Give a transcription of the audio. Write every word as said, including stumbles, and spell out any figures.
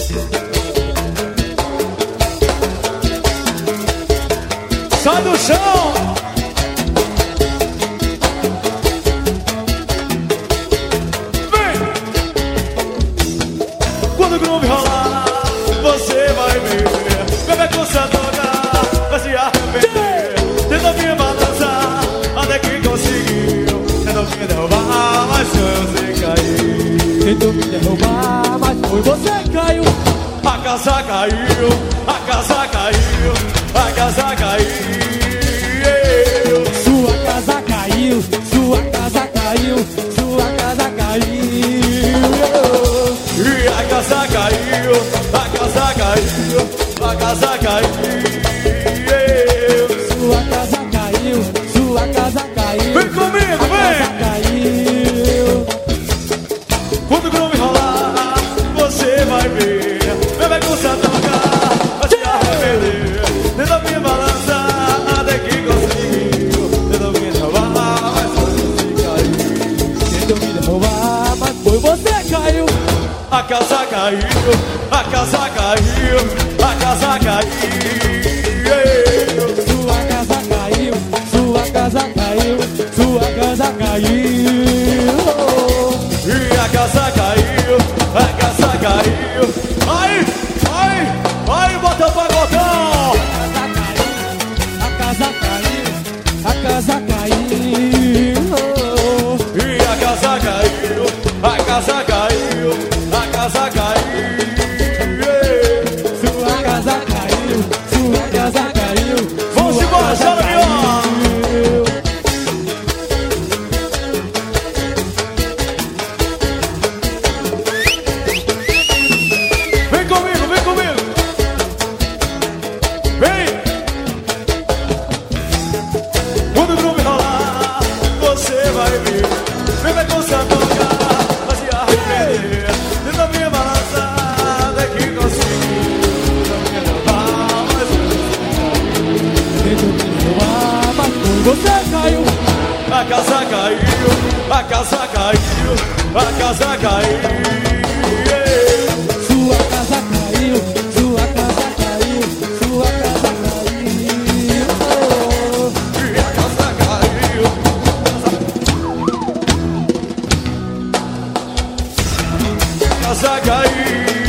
Sai do chão. Vem. Quando o groove rolar, você vai ver. Bebê com sandoga, vai se arrepender. Tenta me balançar, até que conseguiu. Tentou me derrubar, mas você caiu. Tentou me derrubar, mas foi você que caiu. A casa caiu, a casa caiu, a casa caiu. Sua casa caiu, sua casa caiu, sua casa caiu. E a casa caiu, a casa caiu, a casa caiu. Sua casa caiu, sua casa caiu. Vem comigo, a vem! casa caiu. Quando o groove rolar, você vai ver. Bebê com sandoga, vai se arrepender. Tenta me balançar, até que conseguiu. Tenta me derrubar, mas você caiu. Tentou me derrubar, mas foi você que caiu. A casa caiu, a casa caiu, a casa caiu. Sua casa caiu, sua casa caiu, sua casa caiu. E a casa caiu, a casa caiu. Ai, ai, ai, bota pra botão. A casa caiu, a casa caiu. E a casa caiu, a casa caiu, a casa caiu. Sua casa caiu, sua casa caiu. Vamos embora, chora, melhor. Vem comigo, vem comigo. Vem. Quando o groove rolar, você vai ver. Bebê com sandoga, vai se arrepender. Tenta me balançar, até que conseguiu. Tenta me derrubar, mas Tentou me derrubar, mas foi você que caiu. a casa caiu, a casa caiu, a casa caiu. Sua casa caiu, sua casa caiu, sua casa caiu. E a casa caiu. A casa caiu.